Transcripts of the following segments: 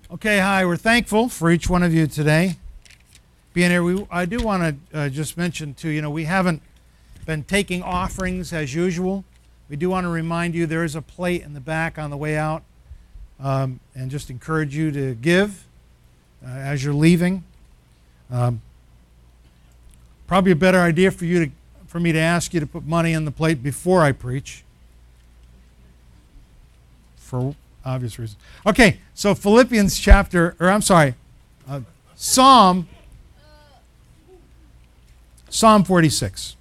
Okay, hi. We're thankful for each one of you today being here. I do want to just mention, too, we haven't been taking offerings as usual. We do want to remind you there is a plate in the back on the way out, and just encourage you to give as you're leaving. Probably a better idea for me to ask you to put money in the plate before I preach, for obvious reasons. Okay, so Psalm 46.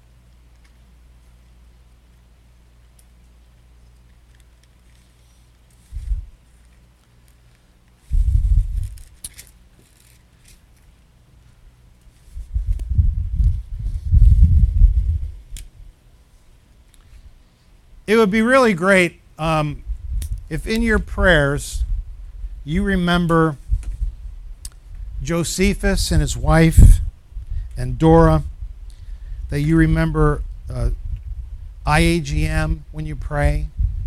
It would be really great if in your prayers you remember Josephus and his wife and Dora, that you remember IAGM when you pray.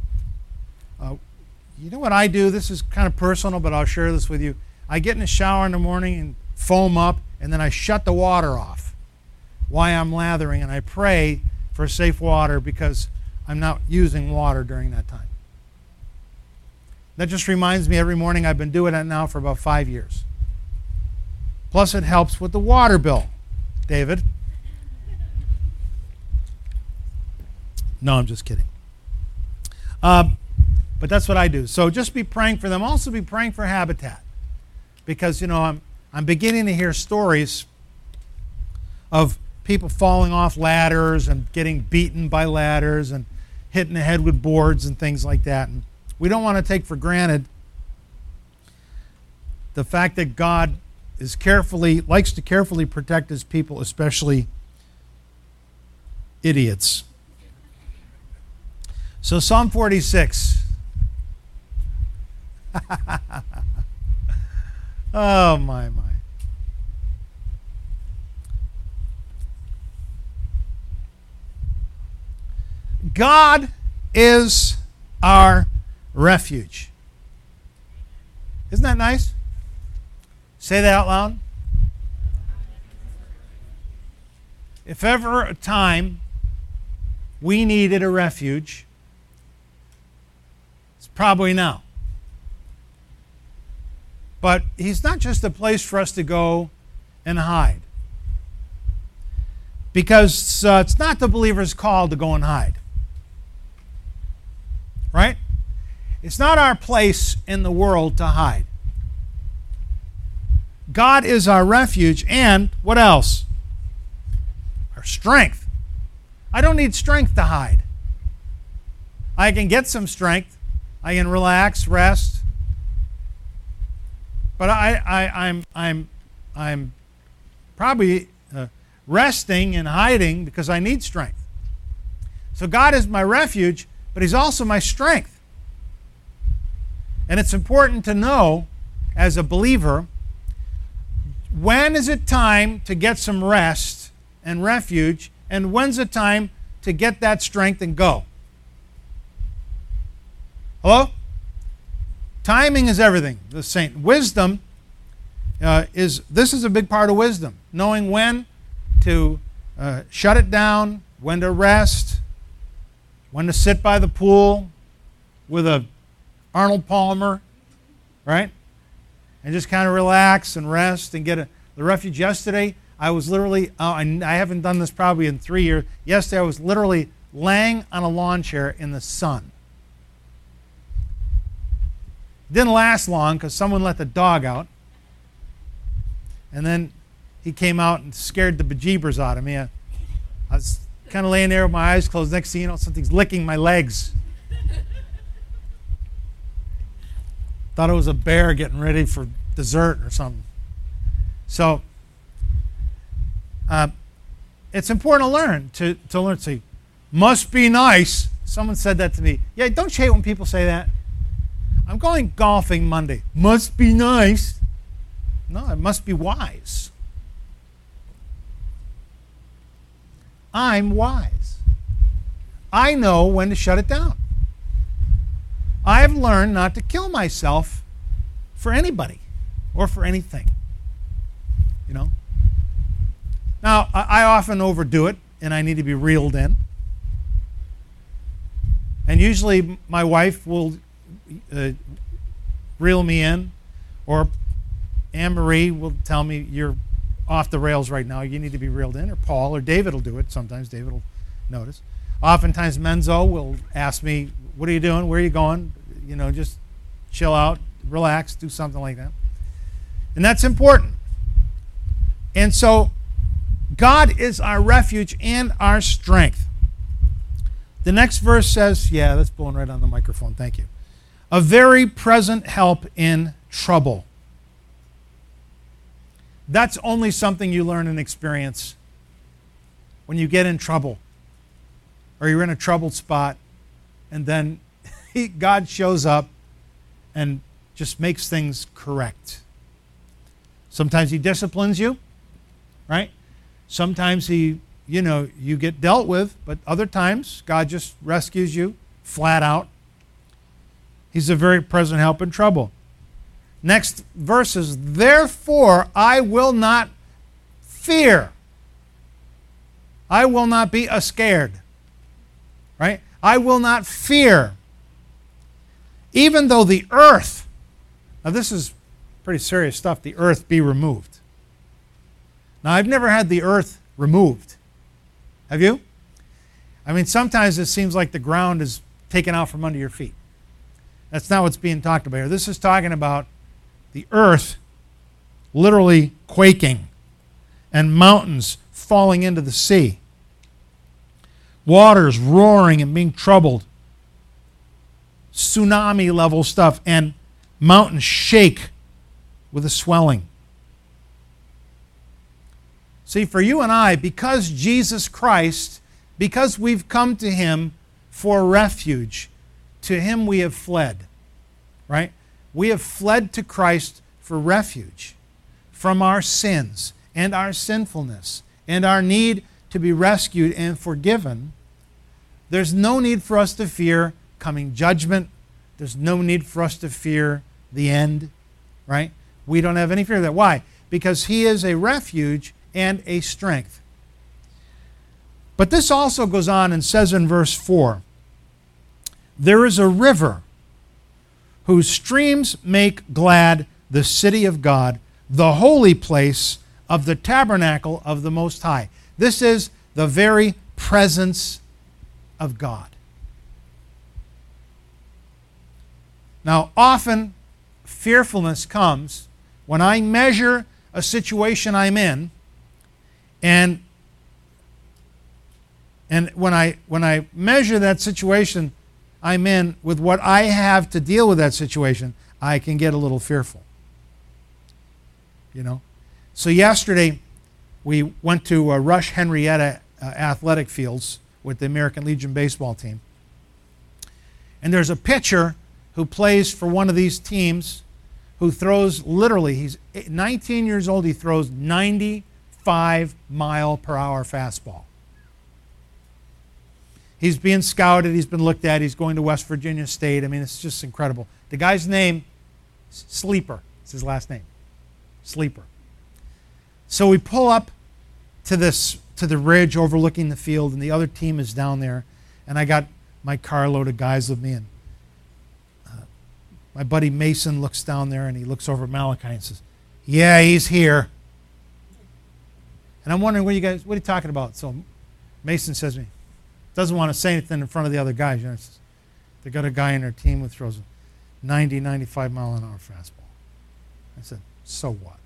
You know what I do? This is kind of personal, but I'll share this with you. I get in the shower in the morning and foam up, and then I shut the water off while I'm lathering, and I pray for safe water because I'm not using water during that time. That just reminds me every morning. I've been doing that now for about 5 years. Plus it helps with the water bill, David. No, I'm just kidding. But that's what I do. So just be praying for them. Also be praying for Habitat. Because, I'm beginning to hear stories of people falling off ladders and getting beaten by ladders and hitting the head with boards and things like that. And we don't want to take for granted the fact that God likes to carefully protect his people, especially idiots. So Psalm 46. Oh, my. God is our refuge. Isn't that nice? Say that out loud. If ever a time we needed a refuge, it's probably now. But he's not just a place for us to go and hide. Because it's not the believer's call to go and hide. Right? It's not our place in the world to hide. God is our refuge and, what else? Our strength. I don't need strength to hide. I can get some strength. I can relax, rest. But I'm probably resting and hiding because I need strength. So God is my refuge, but he's also my strength. And it's important to know, as a believer, when is it time to get some rest and refuge, and when's it time to get that strength and go? Hello? Timing is everything. The saint wisdom this is a big part of wisdom, knowing when to shut it down, when to rest, when to sit by the pool with a Arnold Palmer, right? And just kind of relax and rest and get the refuge. Yesterday, I was literally, I haven't done this probably in 3 years. Yesterday, I was literally laying on a lawn chair in the sun. Didn't last long because someone let the dog out. And then he came out and scared the bejeebers out of me. I was kind of laying there with my eyes closed. Next thing you know, something's licking my legs. Thought it was a bear getting ready for dessert or something. So it's important to learn to learn to say, must be nice. Someone said that to me. Yeah, don't you hate when people say that? I'm going golfing Monday. Must be nice. No, it must be wise. I'm wise. I know when to shut it down. I've learned not to kill myself for anybody or for anything. You know? Now, I often overdo it, and I need to be reeled in. And usually my wife will reel me in, or Anne-Marie will tell me, you're off the rails right now, you need to be reeled in, or Paul or David will do it. Sometimes David will notice. Oftentimes Menzo will ask me, what are you doing, where are you going? You know, just chill out, relax, do something like that. And that's important. And so God is our refuge and our strength. The next verse says, yeah, that's blowing right on the microphone, thank you. A very present help in trouble. That's only something you learn and experience when you get in trouble or you're in a troubled spot, and then God shows up and just makes things correct. Sometimes he disciplines you, right? Sometimes you get dealt with, but other times God just rescues you flat out. He's a very present help in trouble. Next verse is, therefore I will not fear. I will not be scared. Right? I will not fear. Even though the earth, now this is pretty serious stuff, the earth be removed. Now I've never had the earth removed. Have you? I mean, sometimes it seems like the ground is taken out from under your feet. That's not what's being talked about here. This is talking about the earth literally quaking and mountains falling into the sea. Waters roaring and being troubled. Tsunami level stuff, and mountains shake with a swelling. See, for you and I, because Jesus Christ, because we've come to him for refuge, to him we have fled. Right? We have fled to Christ for refuge from our sins and our sinfulness and our need to be rescued and forgiven. There's no need for us to fear coming judgment. There's no need for us to fear the end, right? We don't have any fear of that. Why? Because he is a refuge and a strength. But this also goes on and says in verse 4, there is a river whose streams make glad the city of God, the holy place of the tabernacle of the Most High. This is the very presence of God. Now, often fearfulness comes when I measure a situation I'm in, and when I measure that situation I'm in with what I have to deal with that situation, I can get a little fearful. You know? So yesterday, we went to Rush Henrietta athletic fields with the American Legion baseball team. And there's a pitcher who plays for one of these teams who throws literally, he's 19 years old, he throws 95-mile-per-hour fastball. He's being scouted, he's been looked at, he's going to West Virginia State. I mean, it's just incredible. The guy's name, Sleeper, it's his last name, Sleeper. So we pull up to the ridge overlooking the field, and the other team is down there, and I got my carload of guys with me, and my buddy Mason looks down there, and he looks over at Malachi and says, yeah, he's here. And I'm wondering, what are you talking about? So Mason says to me, doesn't want to say anything in front of the other guys. You know, says, they got a guy in their team who throws a 90, 95-mile-an-hour fastball. I said, so what?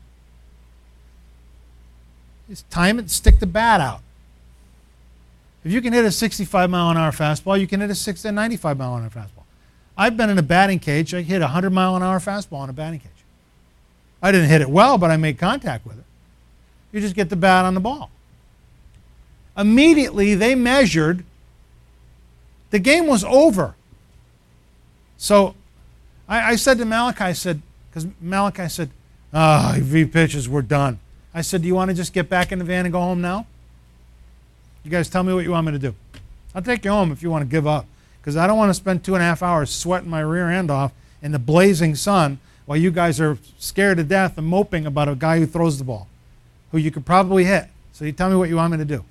Just time it and stick the bat out. If you can hit a 65-mile-an-hour fastball, you can hit a 95-mile-an-hour fastball. I've been in a batting cage. I hit a 100-mile-an-hour fastball in a batting cage. I didn't hit it well, but I made contact with it. You just get the bat on the ball. Immediately, they measured. The game was over. So I said to Malachi, because Malachi said, if he pitches, we're done. I said, do you want to just get back in the van and go home now? You guys tell me what you want me to do. I'll take you home if you want to give up, because I don't want to spend 2.5 hours sweating my rear end off in the blazing sun while you guys are scared to death and moping about a guy who throws the ball, who you could probably hit. So you tell me what you want me to do.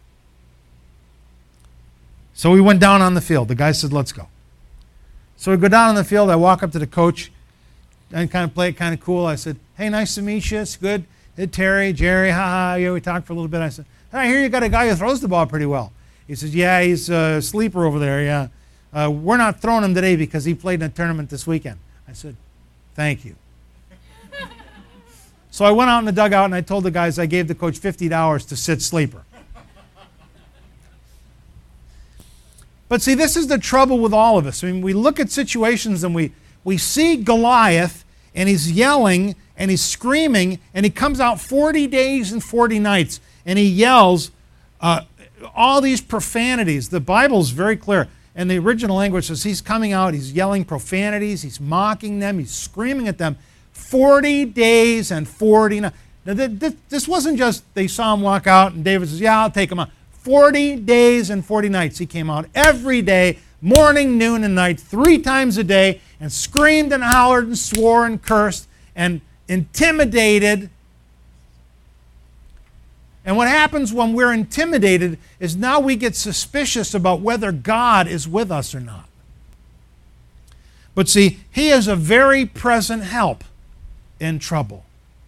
So we went down on the field. The guy said, let's go. So we go down on the field. I walk up to the coach and kind of play it kind of cool. I said, hey, nice to meet you. It's good. Hey, Terry, Jerry, haha. Yeah, we talked for a little bit. I said, I hear you got a guy who throws the ball pretty well. He says, yeah, he's a sleeper over there, yeah. We're not throwing him today because he played in a tournament this weekend. I said, thank you. So I went out in the dugout and I told the guys I gave the coach $50 to sit sleeper. But see, this is the trouble with all of us. I mean, we look at situations and we see Goliath and he's yelling and he's screaming and he comes out 40 days and 40 nights and he yells all these profanities. The Bible's very clear. And the original language says he's coming out, he's yelling profanities, he's mocking them, he's screaming at them 40 days and 40 nights. Now, this wasn't just they saw him walk out and David says, yeah, I'll take him out. 40 days and 40 nights he came out every day, morning, noon, and night, 3 times a day, and screamed and hollered and swore and cursed and intimidated. And what happens when we're intimidated is now we get suspicious about whether God is with us or not. But see, he is a very present help in trouble.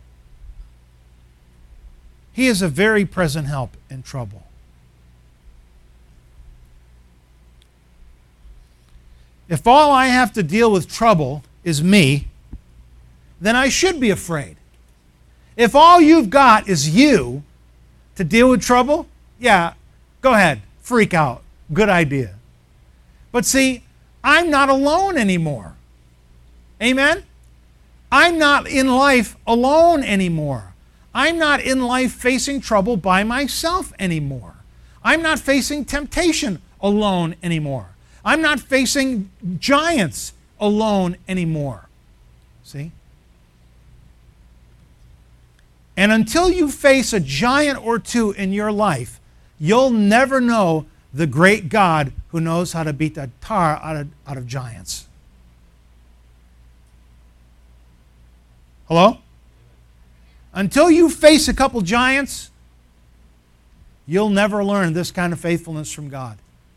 He is a very present help in trouble. If all I have to deal with trouble is me, then I should be afraid. If all you've got is you to deal with trouble, yeah, go ahead, freak out. Good idea. But see, I'm not alone anymore. Amen? I'm not in life alone anymore. I'm not in life facing trouble by myself anymore. I'm not facing temptation alone anymore. I'm not facing giants alone anymore. See? And until you face a giant or two in your life, you'll never know the great God who knows how to beat the tar out of giants. Hello? Until you face a couple giants, you'll never learn this kind of faithfulness from God.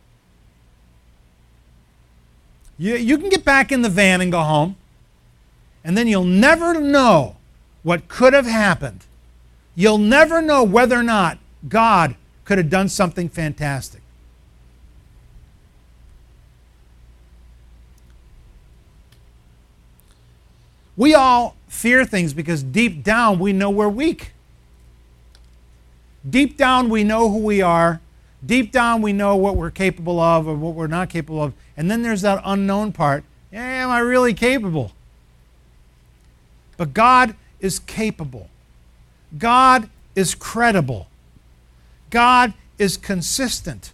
You can get back in the van and go home, and then you'll never know what could have happened. You'll never know whether or not God could have done something fantastic. We all fear things because deep down we know we're weak. Deep down we know who we are. Deep down we know what we're capable of or what we're not capable of. And then there's that unknown part. Am I really capable? But God is capable. God is credible. God is consistent.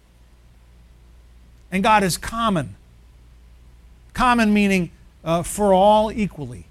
And God is common. Common meaning for all equally.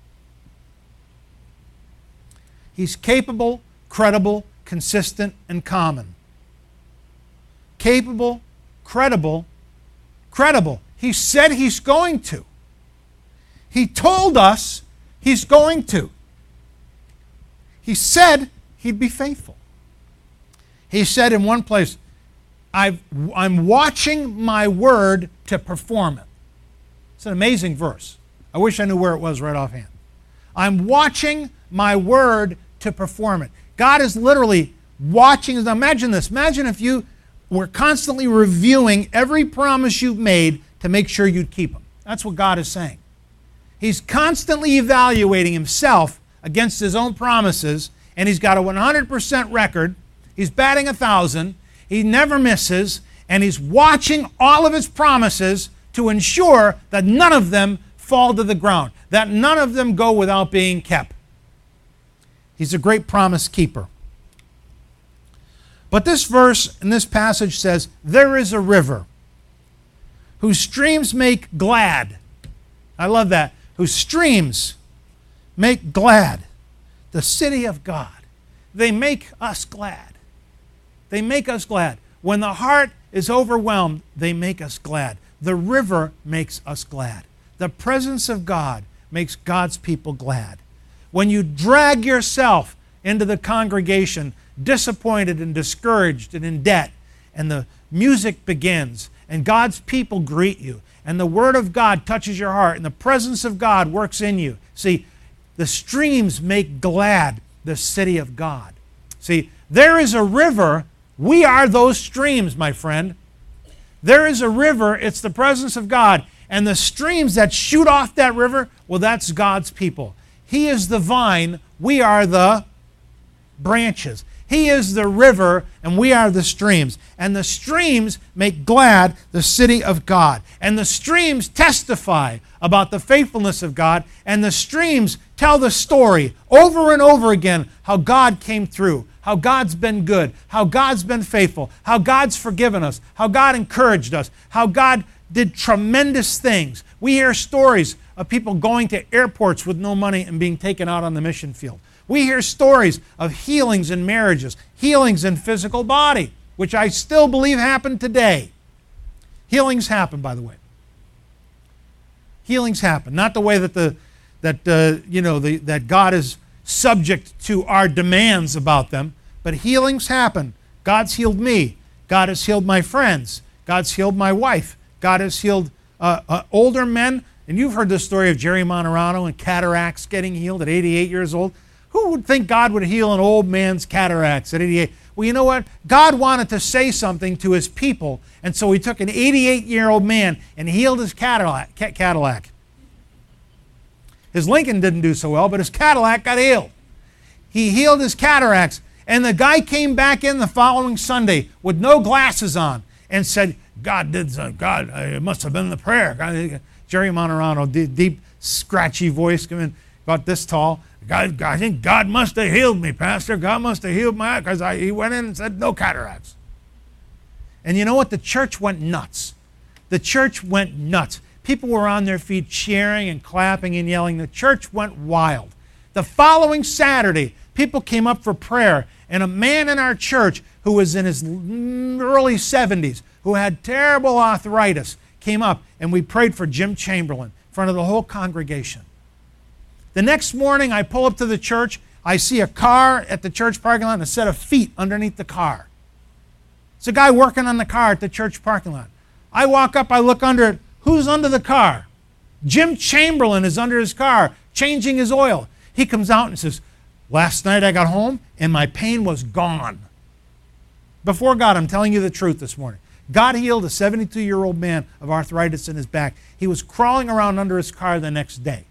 He's capable, credible, consistent, and common. Capable, credible, credible. He said he's going to. He told us he's going to. He said he'd be faithful. He said in one place, I'm watching my word to perform it. It's an amazing verse. I wish I knew where it was right offhand. I'm watching my word to perform it. God is literally watching. Now imagine this. Imagine if you were constantly reviewing every promise you've made to make sure you'd keep them. That's what God is saying. He's constantly evaluating himself against his own promises, and he's got a 100% record. He's batting 1,000. He never misses, and he's watching all of his promises to ensure that none of them fall to the ground, that none of them go without being kept. He's a great promise keeper. But this verse in this passage says, there is a river whose streams make glad. I love that. Whose streams make glad the city of God. They make us glad. They make us glad. When the heart is overwhelmed, they make us glad. The river makes us glad. The presence of God makes God's people glad. When you drag yourself into the congregation disappointed and discouraged and in debt, and the music begins, and God's people greet you, and the Word of God touches your heart, and the presence of God works in you. See, the streams make glad the city of God. See, there is a river. We are those streams, my friend. There is a river. It's the presence of God. And the streams that shoot off that river, well, that's God's people. He is the vine. We are the branches. He is the river, and we are the streams. And the streams make glad the city of God. And the streams testify about the faithfulness of God. And the streams tell the story over and over again how God came through, how God's been good, how God's been faithful, how God's forgiven us, how God encouraged us, how God did tremendous things. We hear stories of people going to airports with no money and being taken out on the mission field. We hear stories of healings in marriages, healings in physical body, which I still believe happen today. Healings happen, by the way. Healings happen, not the way that God is subject to our demands about them, but healings happen. God's healed me. God has healed my friends. God's healed my wife. God has healed older men. And you've heard the story of Jerry Monterano and cataracts getting healed at 88 years old. Who would think God would heal an old man's cataracts at 88? Well, you know what? God wanted to say something to His people, and so He took an 88-year-old man and healed his Cadillac. His Lincoln didn't do so well, but his Cadillac got healed. He healed his cataracts, and the guy came back in the following Sunday with no glasses on and said, God did something. God, it must have been the prayer. Jerry Monterano, deep, scratchy voice, coming about this tall. God, I think God must have healed me, Pastor. God must have healed my eye, because he went in and said, no cataracts. And you know what? The church went nuts. The church went nuts. People were on their feet cheering and clapping and yelling. The church went wild. The following Saturday, people came up for prayer, and a man in our church who was in his early 70s, who had terrible arthritis, came up, and we prayed for Jim Chamberlain in front of the whole congregation. The next morning, I pull up to the church. I see a car at the church parking lot and a set of feet underneath the car. It's a guy working on the car at the church parking lot. I walk up, I look under it. Who's under the car? Jim Chamberlain is under his car, changing his oil. He comes out and says, last night I got home and my pain was gone. Before God, I'm telling you the truth this morning. God healed a 72-year-old man of arthritis in his back. He was crawling around under his car the next day.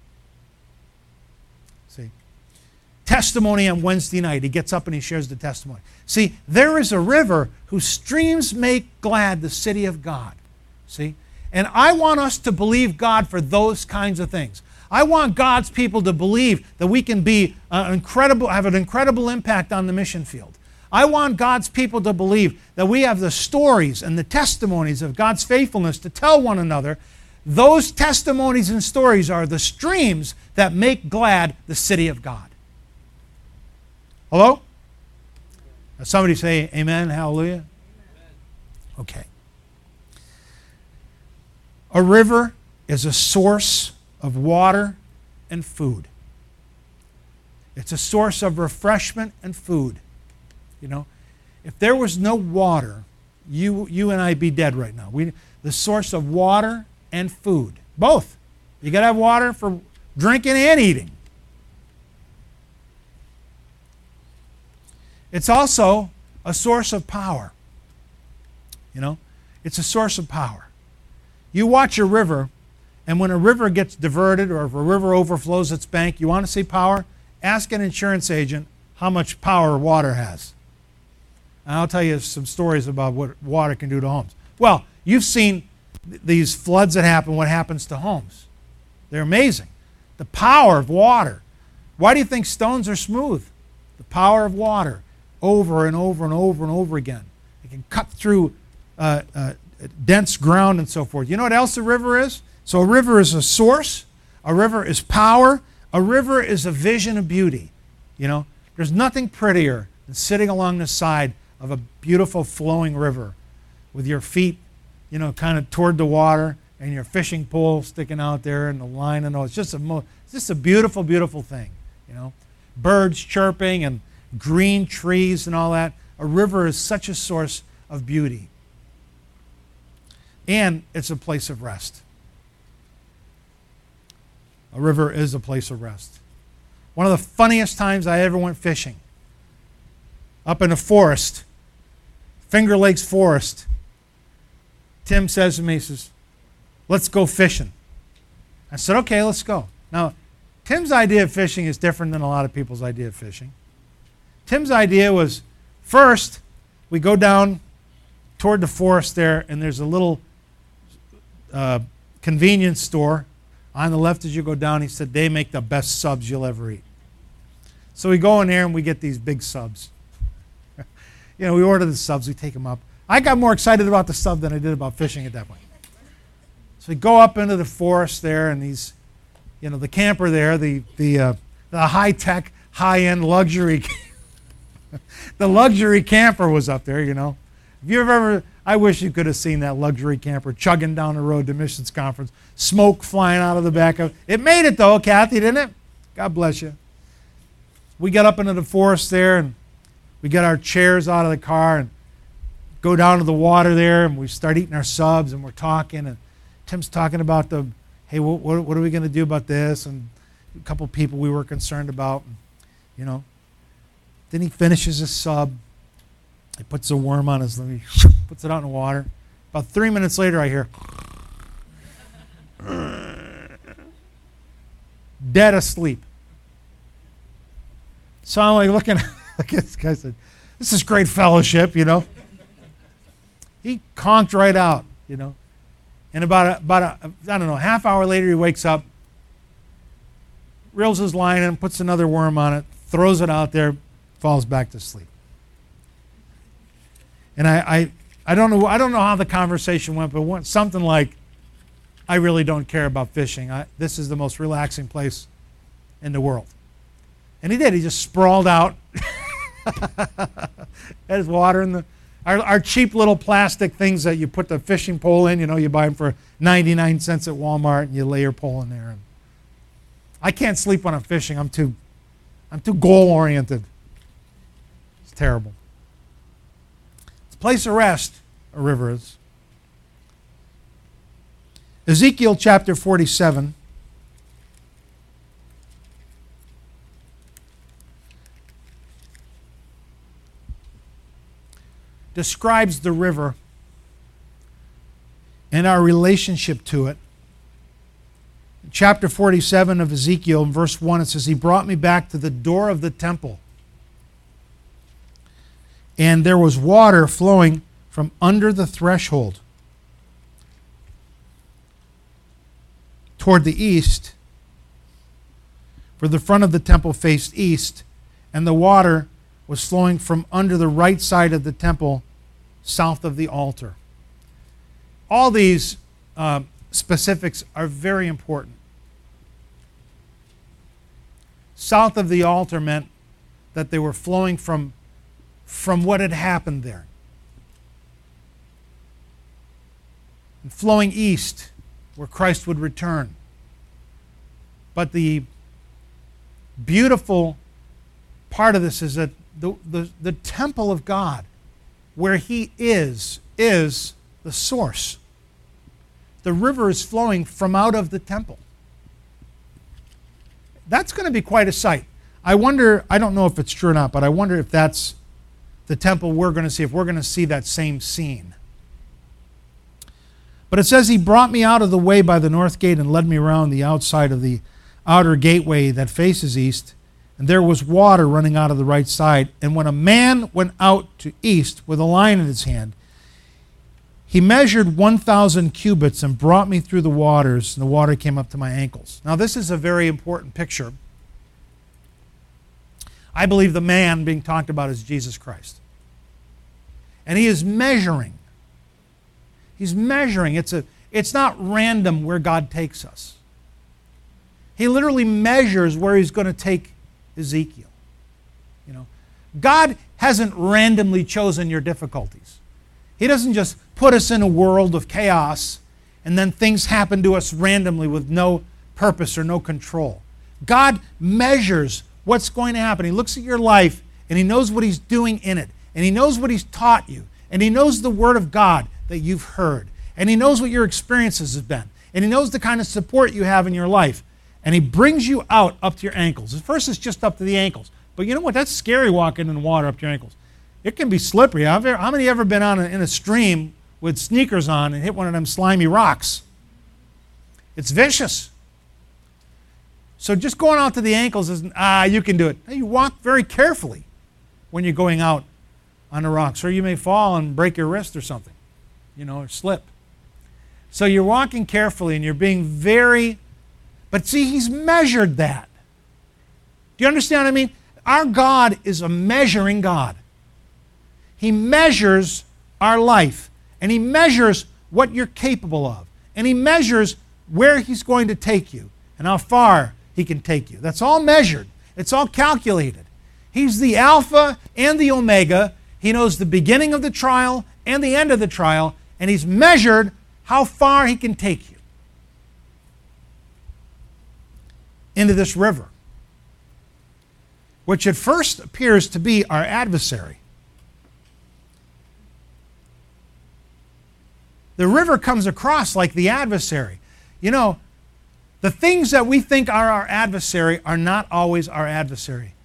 See? Testimony on Wednesday night. He gets up and he shares the testimony. See, there is a river whose streams make glad the city of God. See? And I want us to believe God for those kinds of things. I want God's people to believe that we can be have an incredible impact on the mission field. I want God's people to believe that we have the stories and the testimonies of God's faithfulness to tell one another. Those testimonies and stories are the streams that make glad the city of God. Hello? Somebody say amen, hallelujah? Okay. A river is a source of water and food. It's a source of refreshment and food. You know, if there was no water, you and I'd be dead right now. The source of water and food, both. You got to have water for drinking and eating. It's also a source of power. You know, it's a source of power. You watch a river, and when a river gets diverted or if a river overflows its bank, you want to see power? Ask an insurance agent how much power water has. And I'll tell you some stories about what water can do to homes. Well, you've seen these floods that happen, what happens to homes. They're amazing. The power of water. Why do you think stones are smooth? The power of water over and over and over and over again. It can cut through dense ground and so forth. You know what else a river is? So a river is a source. A river is power. A river is a vision of beauty. You know, there's nothing prettier than sitting along the side of a beautiful flowing river with your feet, you know, kind of toward the water and your fishing pole sticking out there and the line and all. It's just a beautiful, beautiful thing, you know. Birds chirping and green trees and all that. A river is such a source of beauty. And it's a place of rest. A river is a place of rest. One of the funniest times I ever went fishing, up in the forest, Finger Lakes Forest, Tim says to me, he says, let's go fishing. I said, okay, let's go. Now, Tim's idea of fishing is different than a lot of people's idea of fishing. Tim's idea was, first, we go down toward the forest there, and there's a little convenience store on the left as you go down. He said, they make the best subs you'll ever eat. So we go in there and we get these big subs. You know, we order the subs, we take them up. I got more excited about the sub than I did about fishing at that point. So we go up into the forest there, and these, you know, the camper there, the high-tech, high-end luxury, the luxury camper was up there, you know. If you've ever, I wish you could have seen that luxury camper chugging down the road to Missions Conference, smoke flying out of the back of it. It made it though, Kathy, didn't it? God bless you. We got up into the forest there, and we get our chairs out of the car and go down to the water there, and we start eating our subs, and we're talking, and Tim's talking about hey, what are we going to do about this? And a couple people we were concerned about, you know. Then he finishes his sub. He puts a worm on his, puts it out in the water. About 3 minutes later, I hear, dead asleep. So I'm like looking at this guy, said, this is great fellowship, you know. He conked right out, you know. And about a I don't know, half hour later, he wakes up, reels his line in, puts another worm on it, throws it out there, falls back to sleep. And I don't know how the conversation went, but it went something like, I really don't care about fishing. This is the most relaxing place in the world. And he did. He just sprawled out. Had his water in our cheap little plastic things that you put the fishing pole in. You know, you buy them for 99 cents at Walmart, and you lay your pole in there. And I can't sleep when I'm fishing. I'm too goal oriented. It's terrible. It's a place of rest, a river is. Ezekiel chapter 47. Describes the river and our relationship to it. In chapter 47 of Ezekiel, in verse 1, it says, he brought me back to the door of the temple, and there was water flowing from under the threshold toward the east, for the front of the temple faced east, and the water was flowing from under the right side of the temple, south of the altar. All these specifics are very important. South of the altar meant that they were flowing from what had happened there. And flowing east, where Christ would return. But the beautiful part of this is that the temple of God, where he is the source. The river is flowing from out of the temple. That's going to be quite a sight. I wonder, I don't know if it's true or not, but I wonder if that's the temple we're going to see, if we're going to see that same scene. But it says, he brought me out of the way by the north gate and led me around the outside of the outer gateway that faces east. And there was water running out of the right side. And when a man went out to east with a line in his hand, he measured 1,000 cubits and brought me through the waters, and the water came up to my ankles. Now, this is a very important picture. I believe the man being talked about is Jesus Christ. And he is measuring. He's measuring. It's not random where God takes us. He literally measures where he's going to take Ezekiel. You know, God hasn't randomly chosen your difficulties. He doesn't just put us in a world of chaos and then things happen to us randomly with no purpose or no control. God measures what's going to happen. He looks at your life, and He knows what He's doing in it, and He knows what He's taught you, and He knows the Word of God that you've heard, and He knows what your experiences have been, and He knows the kind of support you have in your life, and He brings you out up to your ankles. At first, it's just up to the ankles, but you know what? That's scary, walking in water up to your ankles. It can be slippery. How many ever been in a stream with sneakers on and hit one of them slimy rocks? It's vicious. So just going out to the ankles isn't, you can do it. You walk very carefully when you're going out on the rocks, or you may fall and break your wrist or something, or slip. So you're walking carefully and you're being very, but see, He's measured that. Do you understand what I mean? Our God is a measuring God. He measures our life, and He measures what you're capable of, and He measures where He's going to take you and how far He can take you. That's all measured. It's all calculated. He's the Alpha and the Omega. He knows the beginning of the trial and the end of the trial, and He's measured how far He can take you into this river, which at first appears to be our adversary. The river comes across like the adversary. The things that we think are our adversary are not always our adversary.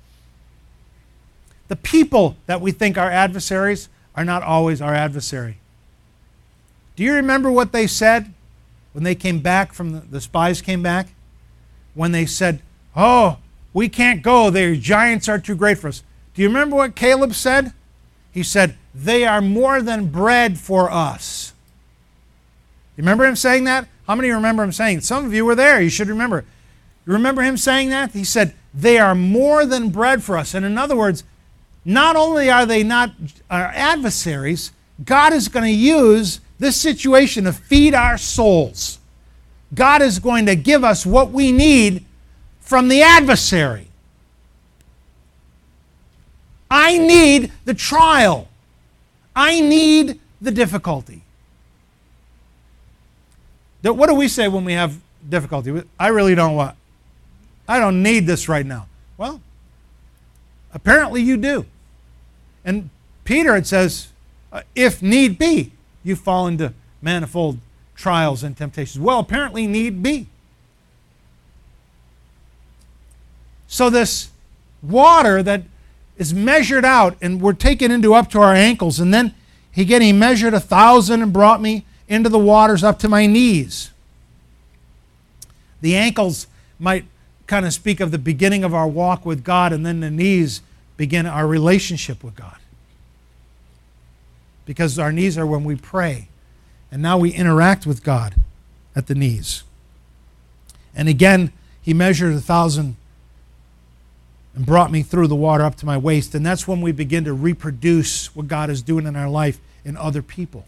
The people that we think are adversaries are not always our adversary. Do you remember what they said when they came back the spies came back? When they said, "Oh, we can't go. The giants are too great for us." Do you remember what Caleb said? He said, "They are more than bread for us." You remember him saying that? How many remember him saying it? Some of you were there. You should remember. You remember him saying that? He said, "They are more than bread for us." And in other words, not only are they not our adversaries, God is going to use this situation to feed our souls. God is going to give us what we need from the adversary. I need the trial. I need the difficulty. What do we say when we have difficulty? I really don't want. I don't need this right now. Well, apparently you do. And Peter, it says, if need be, you fall into manifold trials and temptations. Well, apparently need be. So this water that is measured out, and we're taken into up to our ankles, and then he measured 1,000 and brought me into the waters up to my knees. The ankles might kind of speak of the beginning of our walk with God, and then the knees begin our relationship with God. Because our knees are when we pray, and now we interact with God at the knees. And again, he measured 1,000 and brought me through the water up to my waist, and that's when we begin to reproduce what God is doing in our life in other people.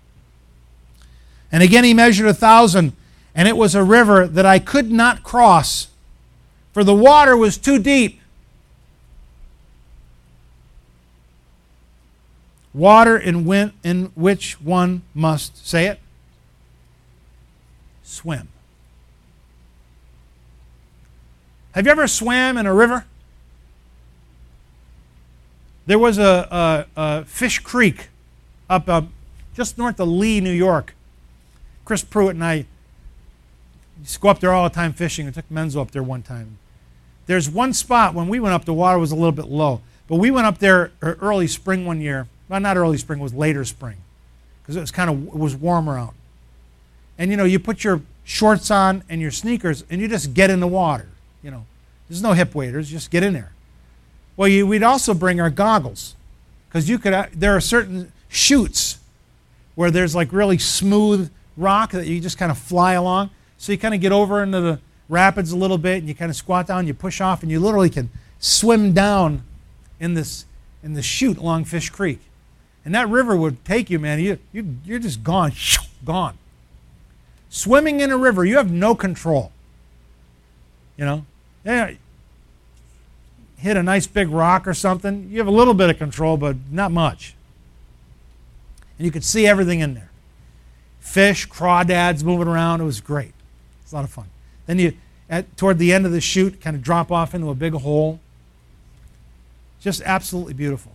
And again he measured 1,000, and it was a river that I could not cross, for the water was too deep. Water in which one must, say it, swim. Have you ever swam in a river? There was a Fish Creek up just north of Lee, New York. Chris Pruitt and I used to go up there all the time fishing. I took Menzo up there one time. There's one spot when we went up, the water was a little bit low. But we went up there early spring one year. Well, not early spring, it was later spring. Because it was warmer out. And you put your shorts on and your sneakers and you just get in the water. There's no hip waders, just get in there. Well, we'd also bring our goggles. Because there are certain chutes where there's like really smooth rock that you just kind of fly along. So you kind of get over into the rapids a little bit and you kind of squat down, you push off, and you literally can swim down in the chute along Fish Creek. And that river would take you, man. You're just gone. Gone. Swimming in a river, you have no control. Yeah, hit a nice big rock or something, you have a little bit of control, but not much. And you could see everything in there. fish, crawdads moving around. It was great. It's a lot of fun. Then you, toward the end of the chute, kind of drop off into a big hole. Just absolutely beautiful.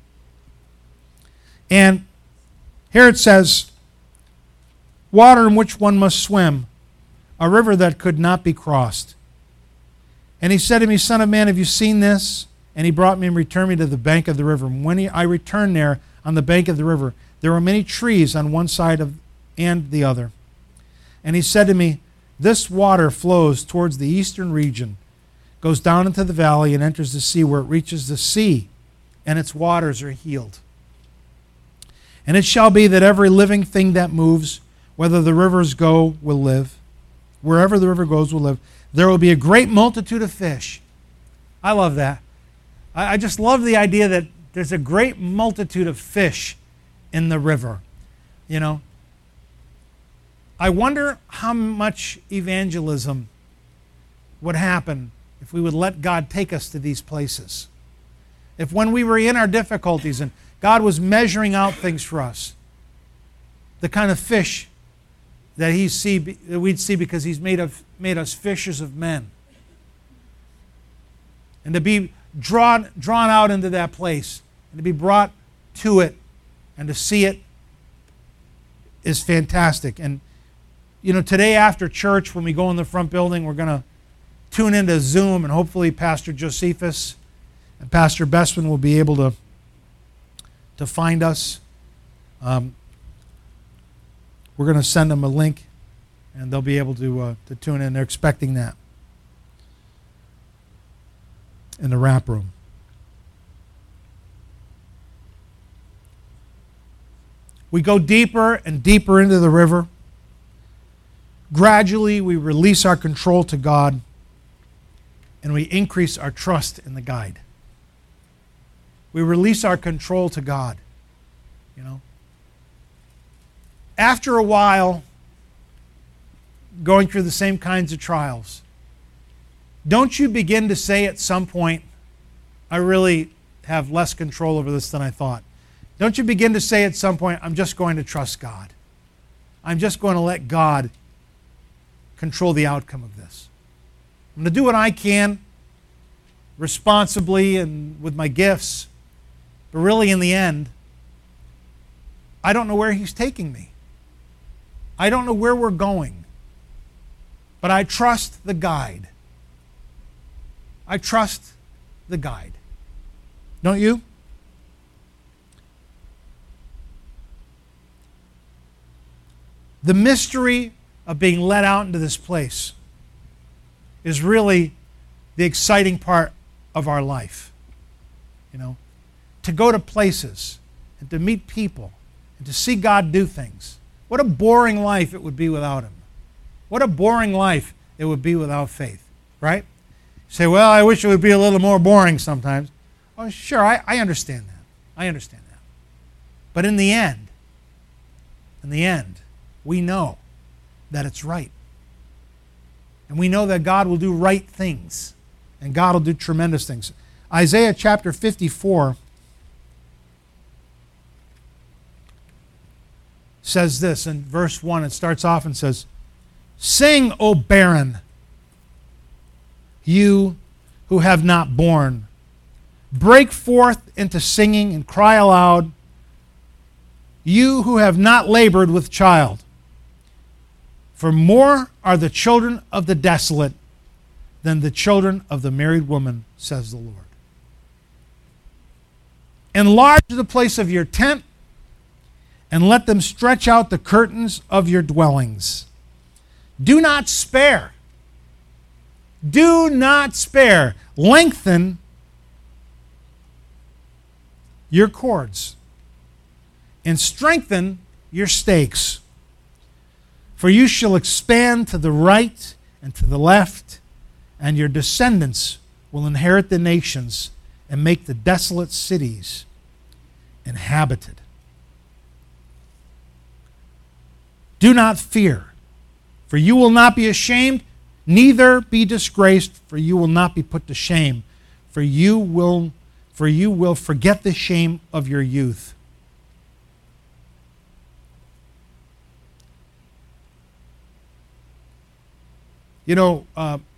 And here it says, water in which one must swim, a river that could not be crossed. And he said to me, Son of man, have you seen this? And he brought me and returned me to the bank of the river. And when I returned there on the bank of the river, there were many trees on one side and the other. And he said to me, this water flows towards the eastern region, goes down into the valley and enters the sea, where it reaches the sea, and its waters are healed. And it shall be that every living thing that moves, whether the rivers go, will live. Wherever the river goes will live. There will be a great multitude of fish. I love that. I just love the idea that there's a great multitude of fish in the river. You know, I wonder how much evangelism would happen if we would let God take us to these places. If when we were in our difficulties and God was measuring out things for us, the kind of fish that we'd see because He's made us fishers of men. And to be drawn out into that place, and to be brought to it, and to see it is fantastic. And you know, today after church, when we go in the front building, we're going to tune into Zoom, and hopefully Pastor Josephus and Pastor Bestman will be able to find us. We're going to send them a link, and they'll be able to tune in. They're expecting that in the wrap room. We go deeper and deeper into the river. Gradually, we release our control to God, and we increase our trust in the guide. We release our control to God, you know. After a while, going through the same kinds of trials, don't you begin to say at some point, I really have less control over this than I thought? Don't you begin to say at some point, I'm just going to trust God. I'm just going to let God control the outcome of this. I'm going to do what I can responsibly and with my gifts, but really in the end, I don't know where He's taking me. I don't know where we're going, but I trust the guide. I trust the guide. Don't you? The mystery of being led out into this place is really the exciting part of our life. You know, to go to places and to meet people and to see God do things. What a boring life it would be without Him. What a boring life it would be without faith, right? You say, well, I wish it would be a little more boring sometimes. Oh, sure, I understand that. I understand that. But in the end, we know that it's right. And we know that God will do right things. And God will do tremendous things. Isaiah chapter 54 says this in verse 1. It starts off and says, Sing, O barren, you who have not borne. Break forth into singing and cry aloud, you who have not labored with child. For more are the children of the desolate than the children of the married woman, says the Lord. Enlarge the place of your tent, and let them stretch out the curtains of your dwellings. Do not spare. Do not spare. Lengthen your cords and strengthen your stakes. For you shall expand to the right and to the left, and your descendants will inherit the nations and make the desolate cities inhabited. Do not fear, for you will not be ashamed, neither be disgraced, for you will not be put to shame, for you will forget the shame of your youth. You know,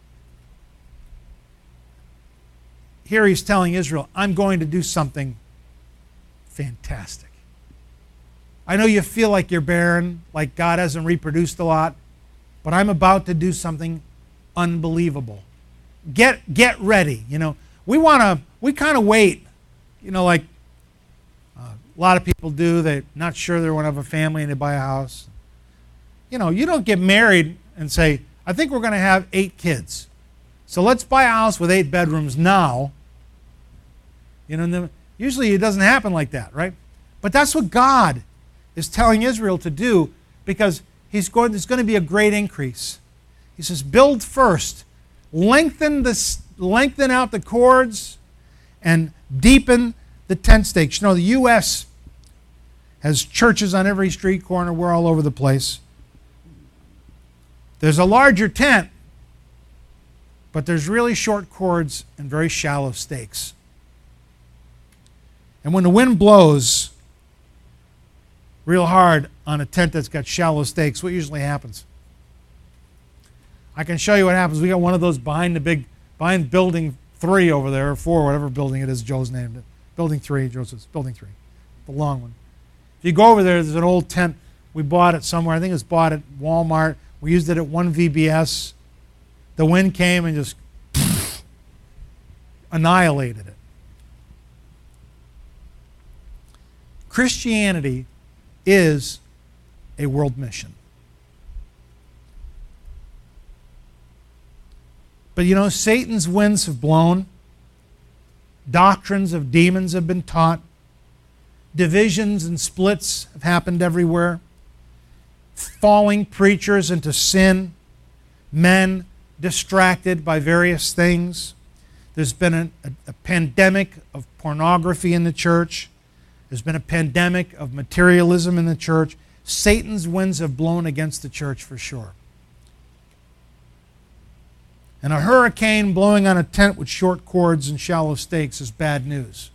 here he's telling Israel, I'm going to do something fantastic. I know you feel like you're barren, like God hasn't reproduced a lot, but I'm about to do something unbelievable. Get ready. You know, we kind of wait, you know, like a lot of people do. They're not sure they want to have a family and they buy a house. You know, you don't get married and say, I think we're going to have 8 kids. So let's buy a house with 8 bedrooms now. You know, usually it doesn't happen like that, right? But that's what God is telling Israel to do, because there's going to be a great increase. He says, build first, lengthen out the cords, and deepen the tent stakes. You know, the U.S. has churches on every street corner. We're all over the place. There's a larger tent, but there's really short cords and very shallow stakes. And when the wind blows real hard on a tent that's got shallow stakes, what usually happens? I can show you what happens. We got one of those behind building 3 over there, or 4, whatever building it is Joe's named it. Building 3, Joseph's building 3, the long one. If you go over there, there's an old tent. We bought it somewhere. I think it was bought at Walmart. We used it at one VBS. The wind came and just annihilated it. Christianity is a world mission. But you know, Satan's winds have blown. Doctrines of demons have been taught. Divisions and splits have happened everywhere. Falling preachers into sin. Men distracted by various things. There's been a pandemic of pornography in the church. There's been a pandemic of materialism in the church. Satan's winds have blown against the church for sure. And a hurricane blowing on a tent with short cords and shallow stakes is bad news.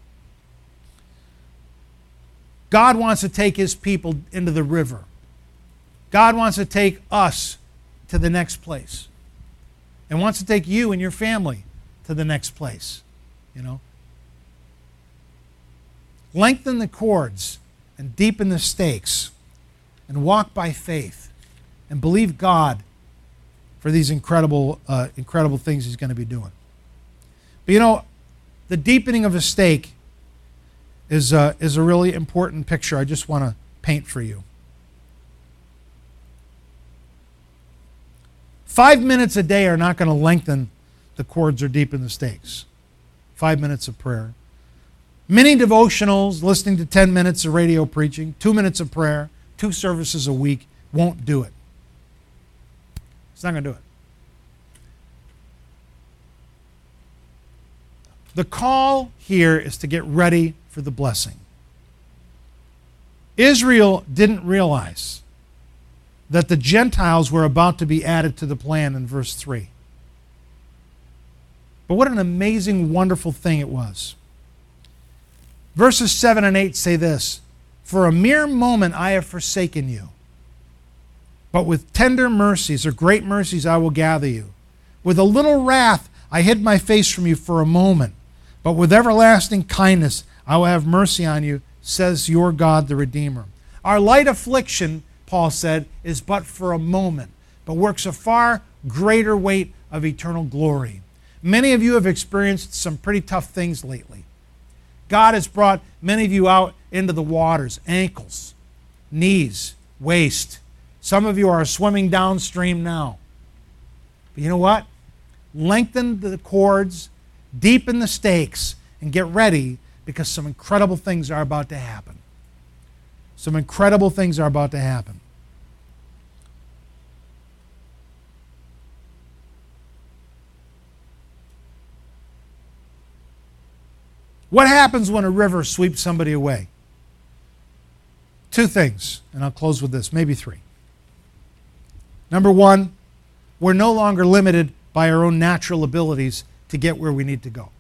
God wants to take His people into the river. God wants to take us to the next place. And wants to take you and your family to the next place. You know? Lengthen the cords and deepen the stakes and walk by faith and believe God for these incredible things He's going to be doing. But you know, the deepening of a stake is a really important picture I just want to paint for you. 5 minutes a day are not going to lengthen the cords or deepen the stakes. 5 minutes of prayer. Many devotionals, listening to 10 minutes of radio preaching, 2 minutes of prayer, 2 services a week won't do it. It's not going to do it. The call here is to get ready for the blessing. Israel didn't realize that the Gentiles were about to be added to the plan in verse 3. But what an amazing, wonderful thing it was. Verses 7 and 8 say this, "For a mere moment I have forsaken you, but with tender mercies or great mercies I will gather you. With a little wrath I hid my face from you for a moment, but with everlasting kindness I will have mercy on you, says your God the Redeemer." Our light affliction, Paul said, is but for a moment, but works a far greater weight of eternal glory. Many of you have experienced some pretty tough things lately. God has brought many of you out into the waters, ankles, knees, waist. Some of you are swimming downstream now. But you know what? Lengthen the cords, deepen the stakes, and get ready, because some incredible things are about to happen. Some incredible things are about to happen. What happens when a river sweeps somebody away? 2 things, and I'll close with this, maybe 3. Number 1, we're no longer limited by our own natural abilities to get where we need to go.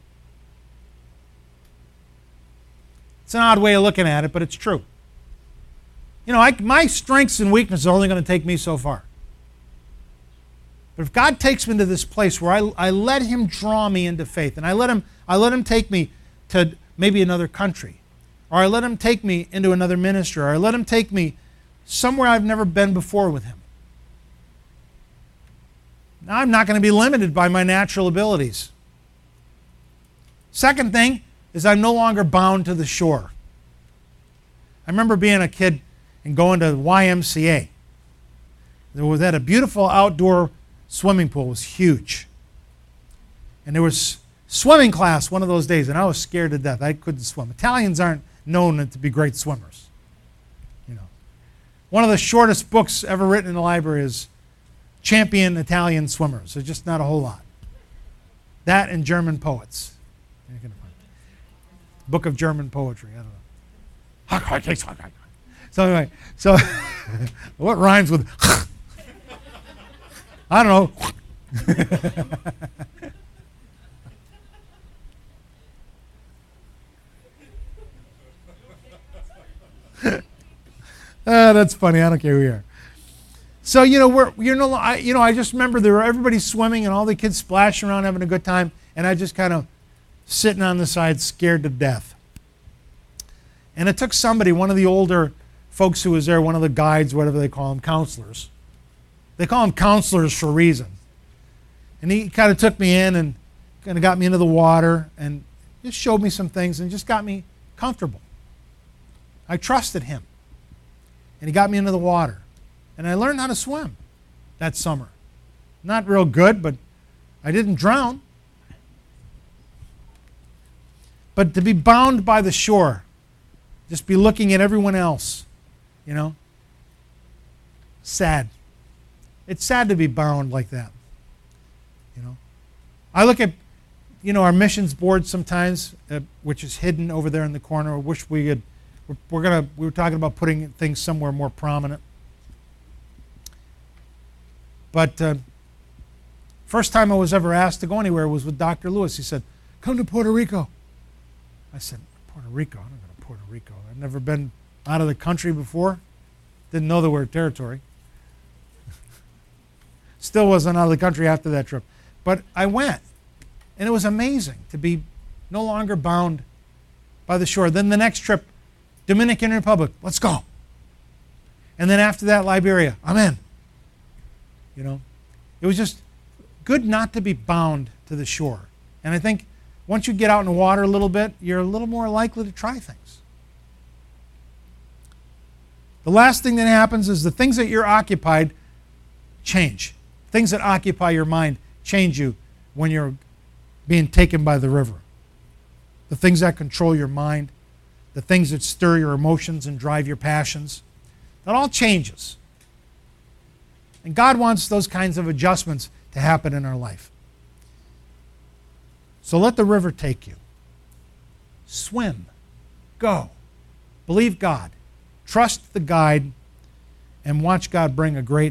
It's an odd way of looking at it, but it's true. You know, my strengths and weaknesses are only going to take me so far. But if God takes me to this place where I let Him draw me into faith, and I let Him take me to maybe another country, or I let Him take me into another ministry, or I let Him take me somewhere I've never been before with Him. Now I'm not going to be limited by my natural abilities. Second thing is I'm no longer bound to the shore. I remember being a kid and going to YMCA. They had a beautiful outdoor swimming pool. It was huge. And there was swimming class one of those days, and I was scared to death. I couldn't swim. Italians aren't known to be great swimmers. One of the shortest books ever written in the library is Champion Italian Swimmers. There's just not a whole lot. That and German poets. Book of German poetry. I don't know. So anyway, what rhymes with I don't know. That's funny. I don't care who you are. So I just remember everybody swimming and all the kids splashing around having a good time, and I just kind of sitting on the side, scared to death. And it took somebody, one of the older folks who was there, one of the guides, whatever they call them, counselors. They call them counselors for a reason. And he kind of took me in and kind of got me into the water and just showed me some things and just got me comfortable. I trusted him. And he got me into the water. And I learned how to swim that summer. Not real good, but I didn't drown. But to be bound by the shore, just be looking at everyone else, sad. It's sad to be bound like that. I look at, our missions board sometimes, which is hidden over there in the corner. I wish we could. We were talking about putting things somewhere more prominent. But first time I was ever asked to go anywhere was with Dr. Lewis. He said, "Come to Puerto Rico." I said, "Puerto Rico? I'm not going to Puerto Rico. I've never been out of the country before. Didn't know the word territory." Still wasn't out of the country after that trip. But I went, and it was amazing to be no longer bound by the shore. Then the next trip, Dominican Republic, let's go. And then after that, Liberia, I'm in. It was just good not to be bound to the shore. And I think once you get out in the water a little bit, you're a little more likely to try things. The last thing that happens is the things that you're occupied change. Things that occupy your mind change you when you're being taken by the river. The things that control your mind, the things that stir your emotions and drive your passions, that all changes. And God wants those kinds of adjustments to happen in our life. So let the river take you. Swim. Go. Believe God. Trust the guide and watch God bring a great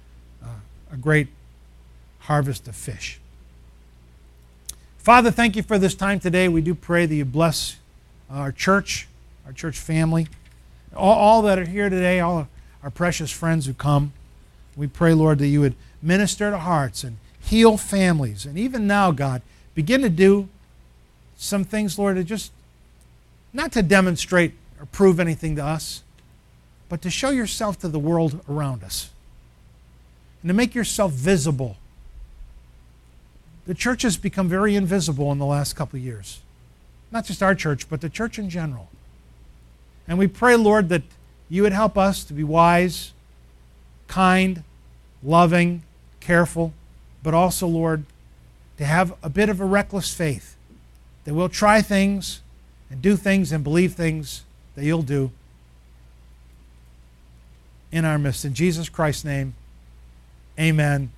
harvest of fish. Father, thank you for this time today. We do pray that you bless our church family, all that are here today, all our precious friends who come. We pray, Lord, that you would minister to hearts and heal families. And even now, God, begin to do some things, Lord, to just not to demonstrate or prove anything to us, but to show yourself to the world around us and to make yourself visible. The church has become very invisible in the last couple of years. Not just our church, but the church in general. And we pray, Lord, that you would help us to be wise, kind, loving, careful, but also, Lord, to have a bit of a reckless faith, that we'll try things and do things and believe things that you'll do in our midst. In Jesus Christ's name, amen